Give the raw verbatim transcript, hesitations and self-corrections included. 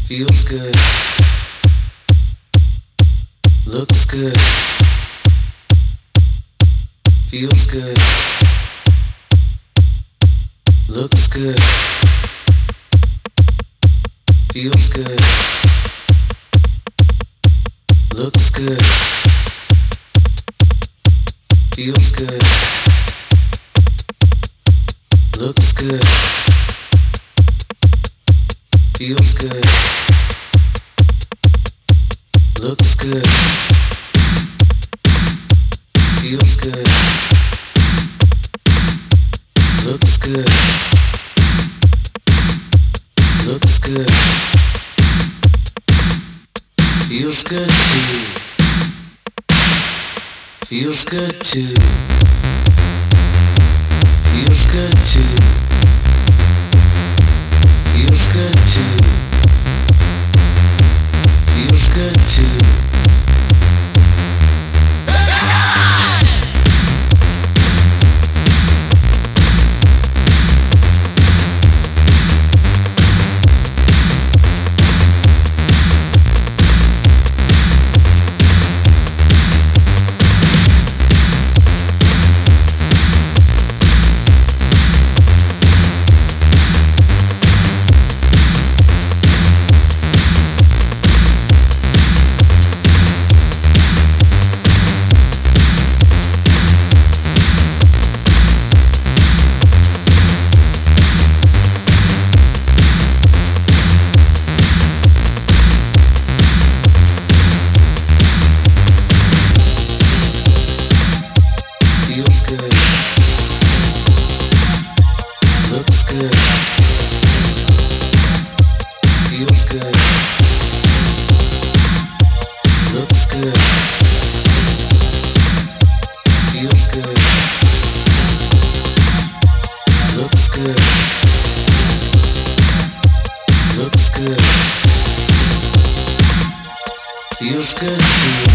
Feels good. Looks good. Feels good. Looks good. Feels good. Looks good. Feels good. Looks good. Feels good. Looks good. Feels good. Looks good. Looks good. Feels good too. Feels good too. Feels good too. Feels good too. Feels good too. Feels good. Looks good. Feels good. Looks good. Feels good. Looks good. Looks good. Feels good too.